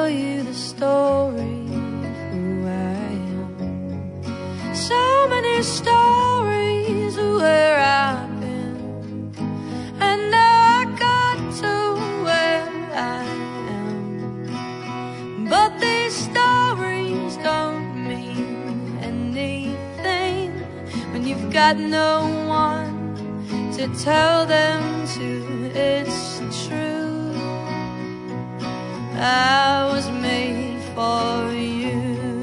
tell you the story of who I am. So many stories of where I've been, and now I got to where I am. But these stories don't mean anything when you've got no one to tell them to. It's true, I was made for you.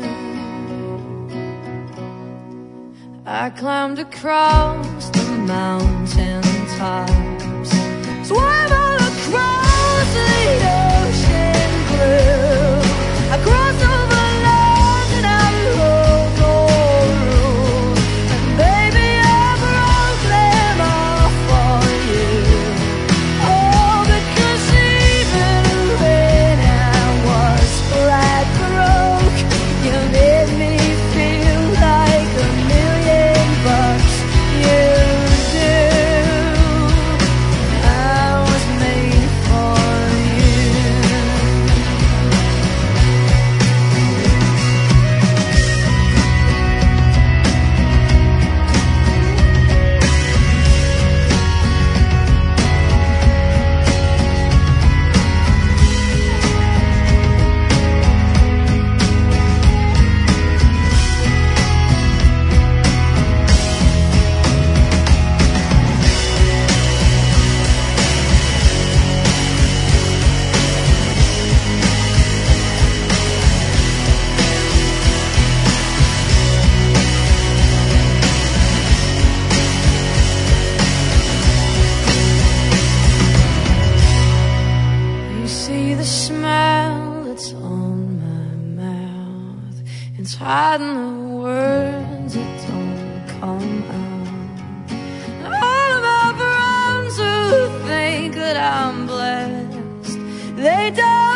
I climbed across the mountain tops, swam all across the ocean blue. I crossed over lands and I broke all rules, and baby I broke them all for you. Oh, because even when I was flat broke, you made me feel like $1,000,000. You do. I was made for you. You see the smile that's on my mouth, it's hiding the words that don't come out. And all of my friends who think that I'm blessed, they don't